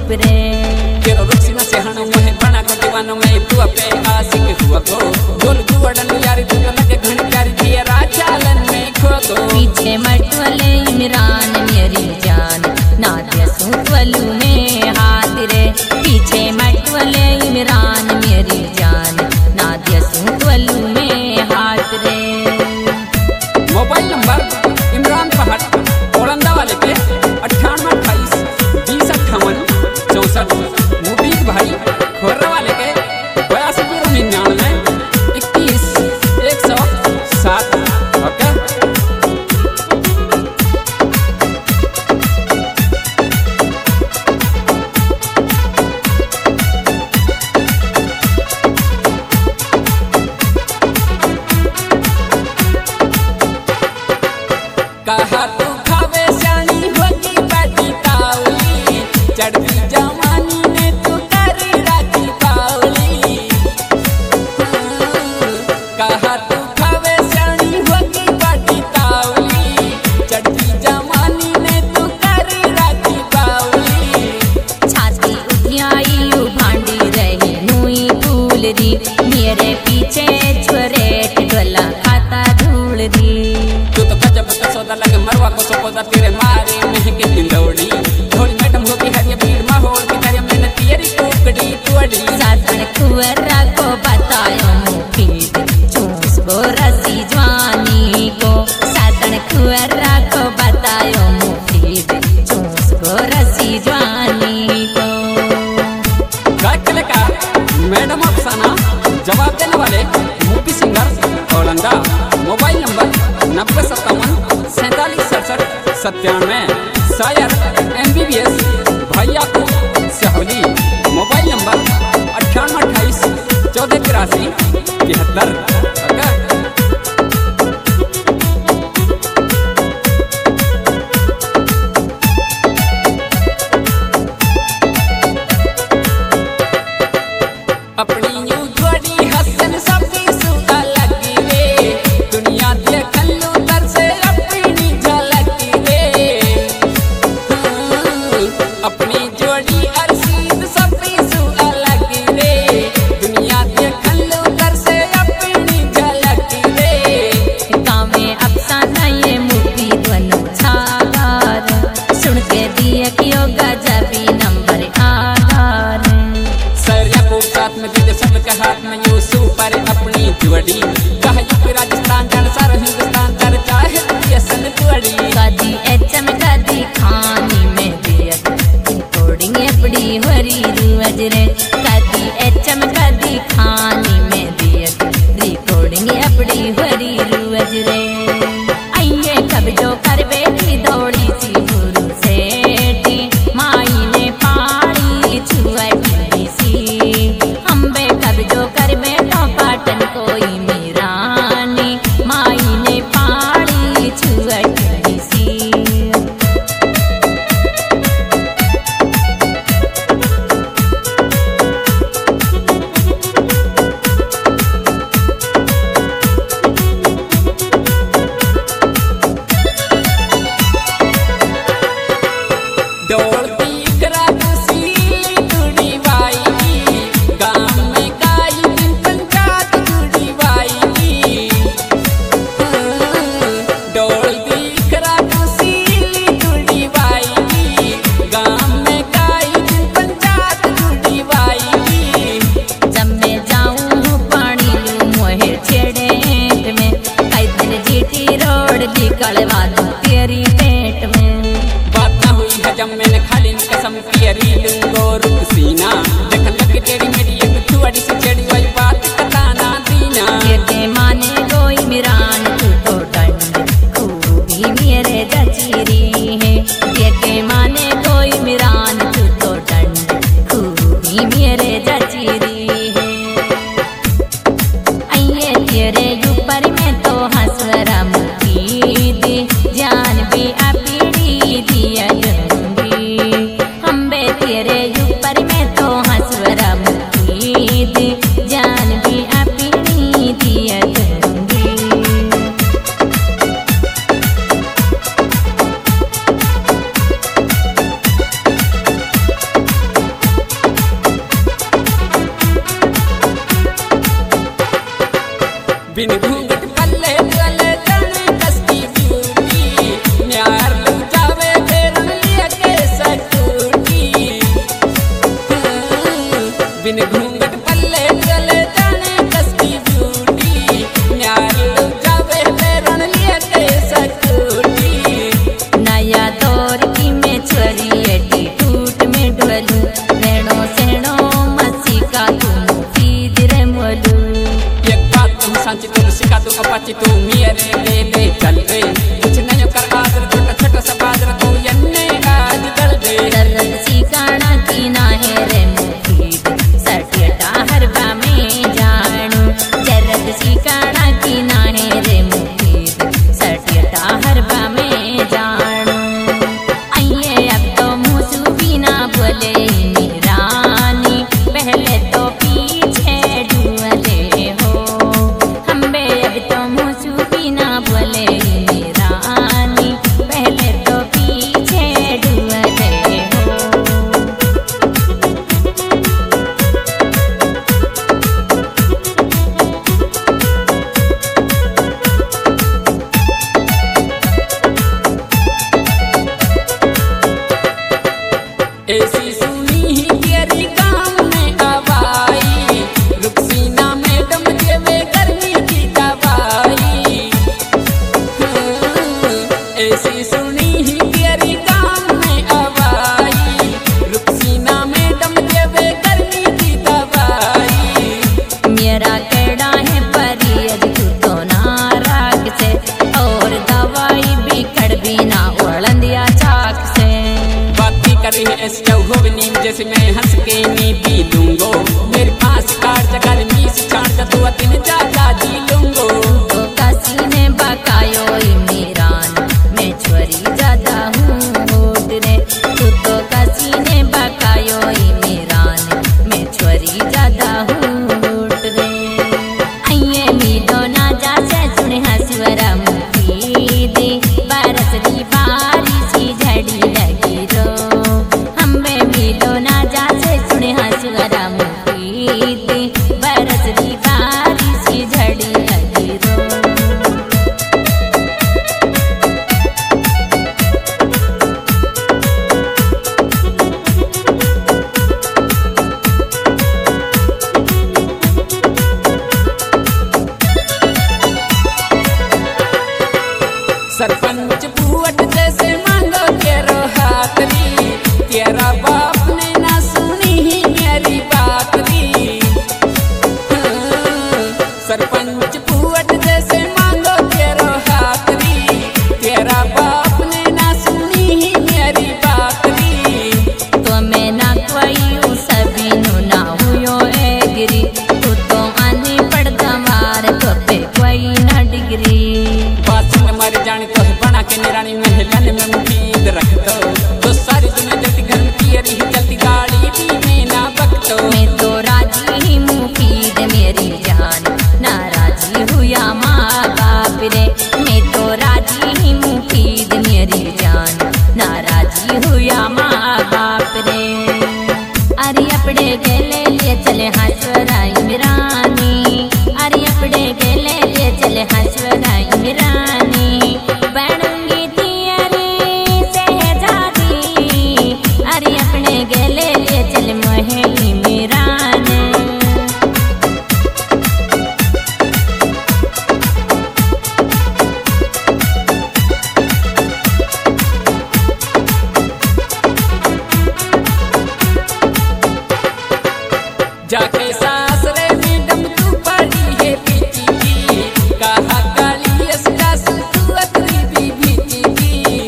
रूप रे केरो रुक्सी न से हणो मोहे बना को दीवानो में तू पे आशिक हुआ को जोल जुवड़न यारी तू लगे घणी प्यारी थी राचालन में खो दो पीछे मटवले इमरान मेरी जान नादिया सूतवलू में हाथ रे पीछे मटवले इमरान मेरी जान नादिया सूतवलू में हाथ रे। मोबाइल नंबर इमरान पहाड़ ओलंदा वाले पे 98 28 20 58 64 मुबीक भाई खोर्रा वाले के 82 99 21 107 ओके। कहा तू खावे श्यानी होगी बैठी तावली चढ़ती जवानी ने तू करी राखी पावली। कहा तू खावे श्यानी होगी बैठी तावली चढ़ती जवानी ने तू करी राखी पावली। छाती उठियाई भांडी रही नुई फूल री मेरे पीछे छुरेट डोला खाता धूल री तू तो गजब का सौदा लगे मरवा को सपोदा तेरे मारे महके दिलौड़ी थोड़ी मैडम होगी हरिया भीड़ माहौल की तरह मैंने तेरी टोकड़ी तोड़ी। साधन कुंवरा को बतायो मुफीद चूस गो रसी जवानी को साधन कुंवरा को बतायो मुफीद चूस गो रसी जवानी को। गायक का मैडम अफसाना जवाब देने वाले मूवी सिंगर ओलंदा। मोबाइल नंबर 9057 4767 97 शायर MBBS भैया को सहौली। Mobile number 98 28 14 83 73। अपनी यूं थोड़ी हसन सबकी सुधा लगी रे दुनिया देखन लू तर से अपनी झलकी रे। अपनी जोड़ी अरसीद सबकी सुधा लगी रे दुनिया देखन लू तर से अपनी झलकी रे। कामे अफसाना ये मूवी दोनों छागार सुन के दिए कियो गजबी नंबर आधार सरिया को साथ में दीदे सबके हाथ में यूं सुपर अपनी जोड़ी कहा यूपी राजस्थान जान सारा हिंदुस्तान कर चाहे ये सन जोड़ी। कदी एचम कदी खानी में दिया रिकॉर्डिंग अपनी हरी रुवज रे कदी एचम कदी खानी में दिया रिकॉर्डिंग अपनी हरी रुवज रे। आइए कब जो कर बैठी दौड़ी सी गुरु सेठी माई ने पाड़ी छुअटी सी अम्बे कब जो कर बैठो पाटन कोई मीरानी माई ने पाड़ी छुअटी सी। दौड़ती करा सीली जुड़ी बाई गांव में काई दिन पंचायत जुड़ी बाई। दौड़ती करा सीली जुड़ी बाई गांव में काई दिन पंचायत जुड़ी बाई। जब मैं जाऊँ पानी लूँ मोहे छेड़े में कई दिन जीटी रोड निकलवा दूँ तेरी पेट में। बात ना हुई है जब मैंने खाली कसम पियरी लूंगो रुक सीना देखन लगे तेरी मेरी एक थुआड़ी से छेड़ी हुई बात बताना दीना। ये के माने कोई मिरान तू तो डंड खूबी मेरे जचीरी है ये के माने कोई मिरान तू तो डंड खूबी मेरे जचीरी है। आइए तेरे ऊपर में तो हंसरा मुफीद जान भी अपीड़ी दिया दूंगी अम्बे तेरे ऊपर में तो हंसरा मुफीद जान भी अपीड़ी दिया दूंगी। बिन घूंघट पल्ले चले जाने कसकी ब्यूटी न्यार लू जावे फेरन लिया के सकूटी बिन घूंघट पल्ले चले जाने कसकी ब्यूटी न्यार लू जावे फेरन लिया के सकूटी नया दौर की मैं छोरी एटीट्यूड में ढलू रेणो सेणो मसी का तुम फीद रे मोलू एक बात तुम सांची तुम सिखा दो अपाची तू मेरे ले चल दे कुछ नहीं कर आदर छोटा छोटा सा बादर तू यन्ने आज दल दे दर्द सिकाना की ना है रे मुफीद सटियटा हरबा में जानू दर्द सिकाना की ना है रे मुफीद सटियटा हरबा में जानू आइए अब तो मुझू भी ना बोले रानी पहले तो पीछे डुअले हो हम बे अब तो मुझू भी ना बोले रानी पहले तो पीछे डुअले हो ऐसी सुनी ही तेरी काम में आवाई रुकसीना मैडम देवे गर्मी की दवाई ऐसी सुनी ही तेरी काम में आवाई रुकसीना मैडम देवे गर्मी की दवाई मेरा केड़ा है परियज तू तो नाराग से और दवाई भी कड़बी ना उड़ंदिया चाक से बाती करी है इस चौहों नीम जैसे मैं हंस के नी पी लूंगो मेरे पास कार जगल मीस छाड़ तू अतिन ज्यादा जी लूंगो तो कासी ने बकायो इमरान मैं छोरी ज्यादा हूँ होट रे तू तो कासी ने बकायो इमरान मैं छोरी ज्यादा हूँ होट रे आइए मीलो ना जा से सुने हंसवरा मुफीदी बरस दी बारिशी झड़ी लगी रो हमें मीलो ना जा से सुने हंसवरा मुफीदी बरस दी बारिशी झड़ी लगी रो सरपंच बुअट जैसे मांगो तेरो हाथरी तेरा बाप ने ना सुनी ही मेरी बात री सरपंच बुअट जैसे मांगो तेरो हाथरी तेरा बाप ने ना सुनी ही मेरी बात री तो मैं ना कोई सभी नु ना हुयो एग्री तू तो आनी पड़ता मार तो पे कोई ना डिग्री बात सुन मर जाने तो है बना के निरानी महलन में मुफीद रख दो तो सारी दुनिया जल्दी घर में पियरी ही चलती गाड़ी भी में ना बकतो मैं तो राजी ही मुफीद मेरी जान नाराजी हुआ माँ बाप रे मैं तो राजी ही मुफीद मेरी जान नाराजी हुआ माँ बाप रे अरे अपने गेले लिए चले हंसवरा इमरानी अरे अपने गेले लिए चले हंसवरा इमरानी बनूंगी तेरी सहजादी अरे अपने गेले लिए चल मोहे इमरानी जाके सासरे में दम तू पड़ी है पीची की कहा काली इसका तू अतरी भी भीची की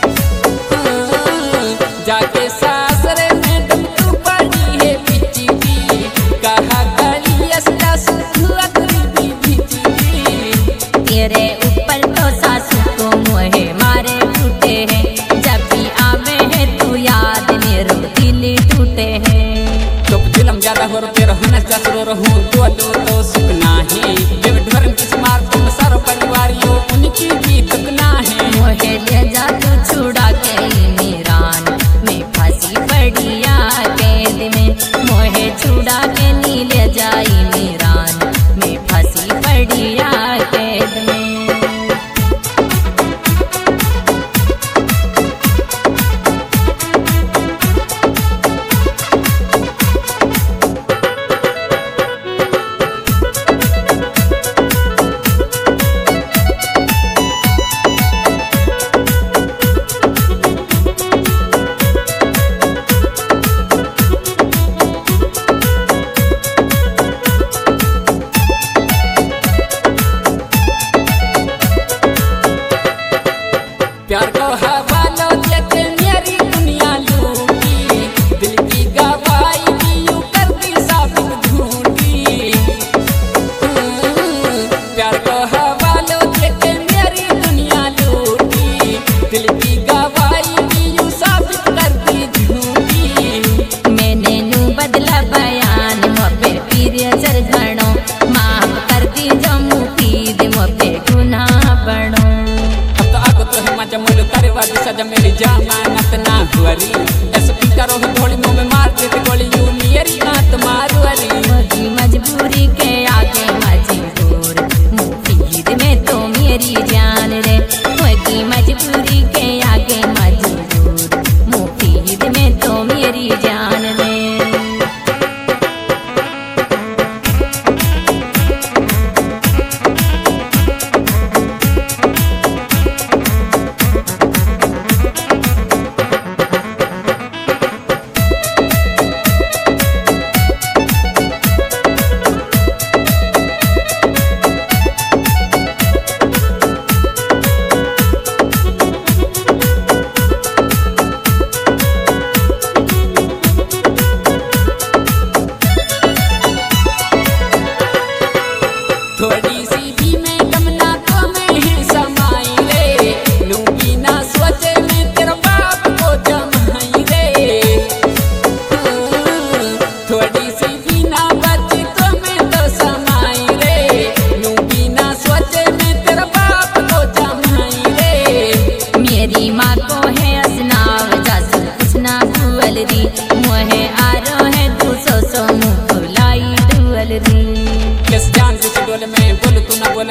जाके सासरे में दम तू पड़ी है पीची की कहा काली इसका तू अतरी भी भीची की तेरे ऊपर तो सासू को मोहे मारे टूटे हैं जब भी आवे है तू याद मेरो दिल टूटे हैं तो दिलम ज्यादा हो तेरा हनस जसरो रहूं तो सुख नाही जब ढोरन किस मार तुम सारो परिवारियों उनकी भी तुक ना है मोहे ले जा तू छुड़ा के इमरान मैं फंसी पड़िया कैद में मोहे छुड़ा के नी ले जा इमरान मैं फंसी पड़िया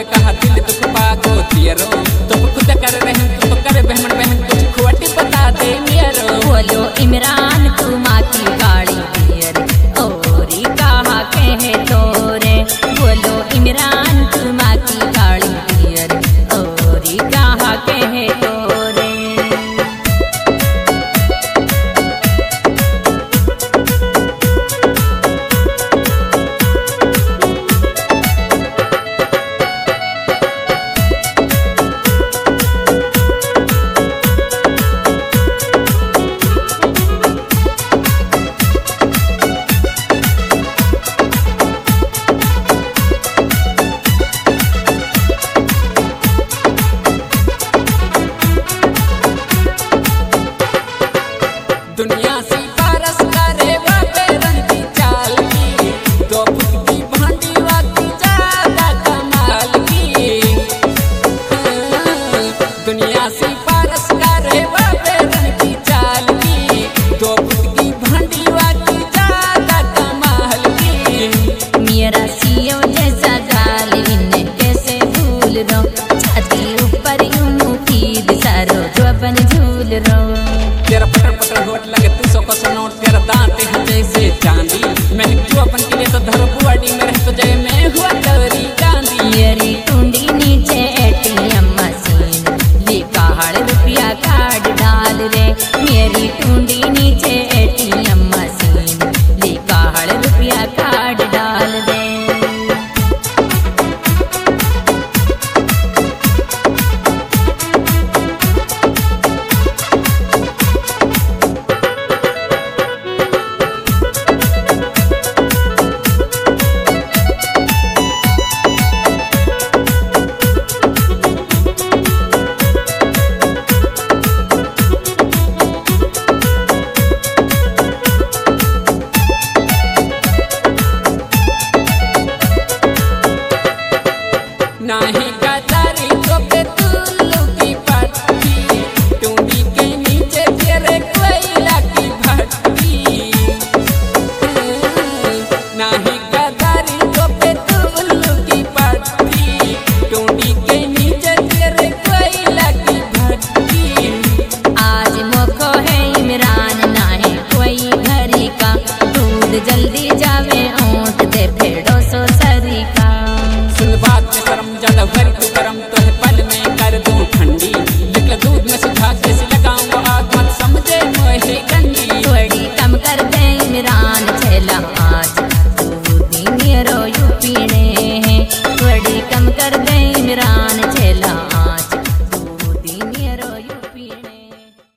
बोले कहा दिल दुख पागो तियरो तो खुद कर रहम तो कर बहमन बहन कुछ खोटी बता दे मेरो बोलो इमरान तू माँ की गाड़ी दियर औरी कहा कहे तोरे बोलो इमरान तू माँ की गाड़ी दियर औरी कहा कहे तोरे दुनिया सी पारस करे वापे रंग की चाल की दो फुट की भांडी वाकी ज्यादा कमाल की दुनिया सी पारस करे वापे रंग की चाल की दो फुट की भांडी वाकी ज्यादा कमाल की मेरा सीओ जैसा गाल इन्हें कैसे भूल रो छाती ऊपर यूं मुफीद सारो जो अपन झूल रो तेरा पटर पटर होठ लगे तू सौ को नोट तेरा दांत है जैसे चांदी मैंने क्यों अपन के लिए तो धरो बुआड़ी में रह तो जय मैं हुआ गौरी गांधी मेरी टूंडी नीचे एटीएम मशीन लिखा ₹1 कार्ड डाल रे मेरी टूंडी नीचे एटीएम मशीन लिखा ₹1 कार्ड डाल रे नाही गदारी तो पे तुल्लू की पट्टी टूंडी के नीचे तेरे कोयला की भट्टी नाही गदारी तो पे तुल्लू की पट्टी टूंडी के नीचे तेरे कोयला की भट्टी आज मौको है इमरान ना है कोई घरी का दूध जल्दी जावे ऊँट दे फेड़ो सो सरी का सुन बात में शर्म ज्यादा भरी तू गरम तो है पल में कर दूं ठंडी निकल दूध में सुधा कैसे लगाऊं आग मत समझे मोहे गंदी थोड़ी कम कर दे इमरान छेला आज